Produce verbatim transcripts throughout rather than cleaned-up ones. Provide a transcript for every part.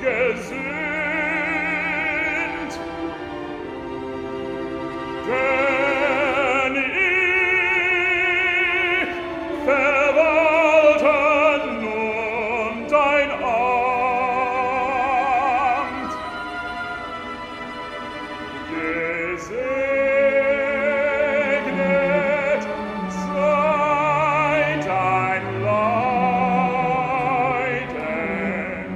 gesinnt. Denn ich verwalte nun dein Amt. Gesegnet sei dein Leiden,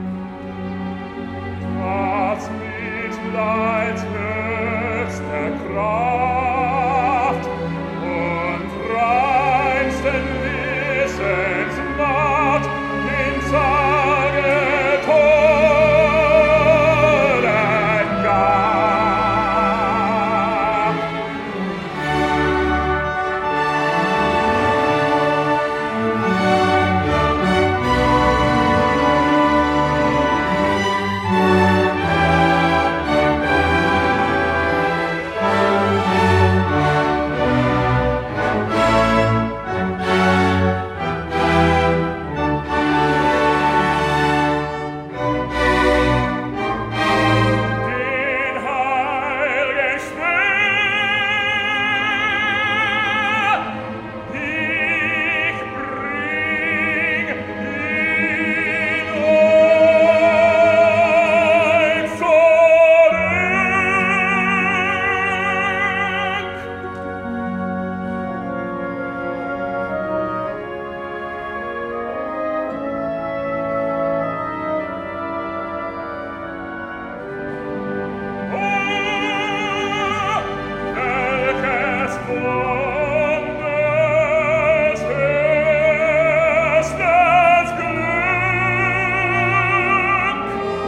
trotz Mitleids höchster Kraft und reinsten Wissensmacht in Sage Toren gab. Den heilgen Schwert ich bring ihn euch welches Wunders höchstes Glück!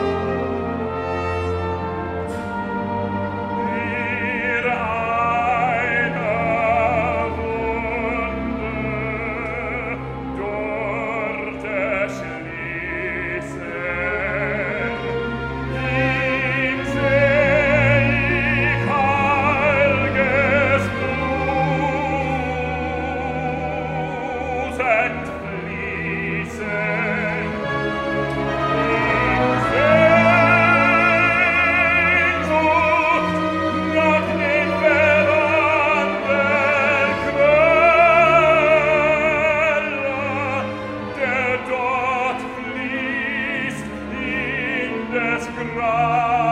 Wir eine Wunde durfte schließen. Ihm seh ich heilges Blut entfließen. In Sehnsucht nach den verwandten Quelle, der dort fließt in des Grabes